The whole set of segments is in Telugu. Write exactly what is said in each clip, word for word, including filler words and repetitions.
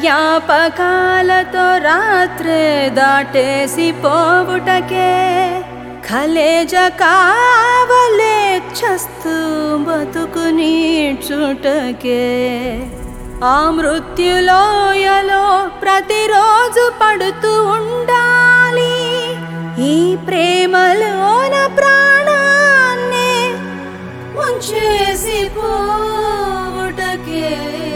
జ్ఞాపకాలతో రాత్రే దాటేసి పోవుటకే కలేజ కావలే చస్తూ బతుకు నీడ్చుటకే ఆ మృత్యులోయలో ప్రతిరోజు పడుతూ ఉండాలి ఈ ప్రేమలోన ప్రాణాన్నే ముంచేసి పోవుటకే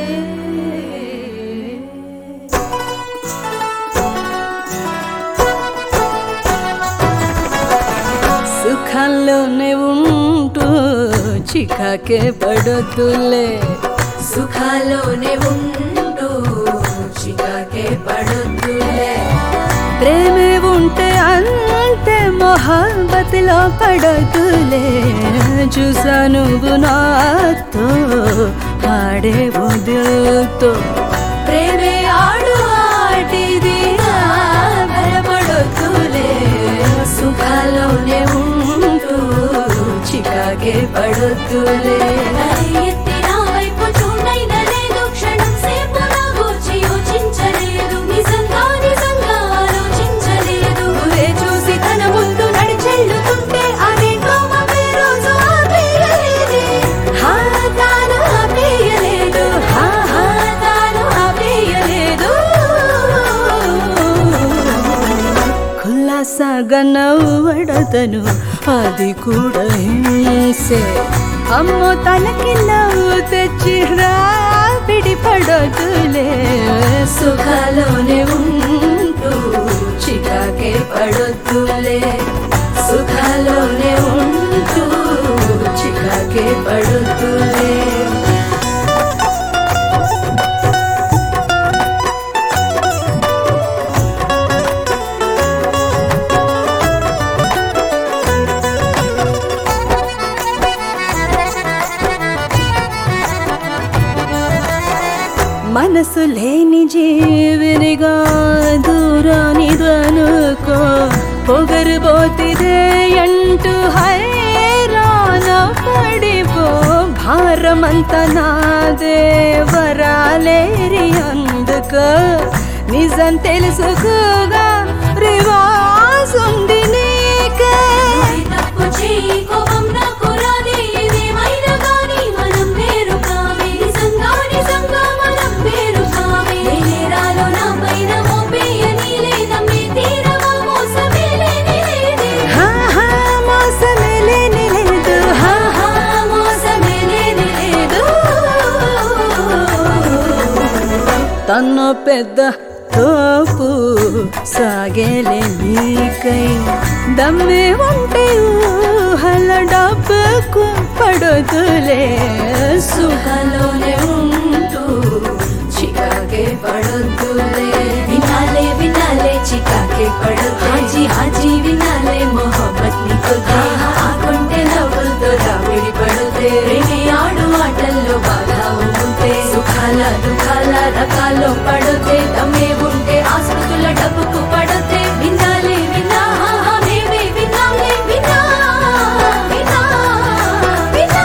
సుఖంలోనే ఉంటూ చికాకే పడొద్దులే సుఖాలోనే ఉంటూ చికాకే పడొద్దులే ప్రేమే ఉంటే అంతే మొహబ్బతిలో పడొద్దులే చూసా నువ్వు నాతో ఆడే వదులుతో ప్రేమే ఆడు ఆటిదిగా భయపడొద్దులే సుఖాలోనే ఉంటూ చికాకే పడొద్దులే సగనవ్వడతను అది కూడా హింసే అమ్మో తనకి నవ్వు తెచ్చి రాపిడి పడొద్దులే సుఖాలోనే ఉంటూ చికాకే పడొద్దులే సుఖాలోనే ఉంటూ చికాకే పడొద్దులే మనసు లేని జీవినిగా దూరానిదనుకో పొగరుబోతిదే అంటూ హైరాణ పడిపో భారమంత నాదే వరాలేరి అందుకో నిజం తెలుసుకోగా రివాజ్ ఉంది నీకే తను పెద్ద తోపు సాగేలే నీకై దమ్మే ఉంటే ఊహల డబ్బుకు పడొద్దులే సుఖాలోనే ఉంటూ చికాకే పడొద్దులే వినాలే వినాలే చికాకే పడొద్దు హాజీ హాజీ వినాలే మొహబ్బత్ ని కొద్ది ఆకుంటే నవ్వులతో రావిడి పడుతే రేణి ఆడు ఆటల్లో బాగా ఉంటే సుఖాల దుఃఖాల రకాల్లో పడుతే తమ్మే ఉంటే ఆస్పతుల డబ్బుకు పడుతే వినాలే వినా మేమే వినాలే వినా వినా వినా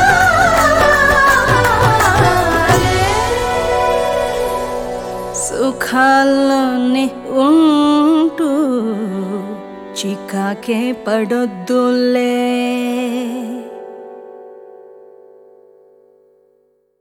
సుఖాల్లోనే ఉంటూ చికాకే పడొద్దులే.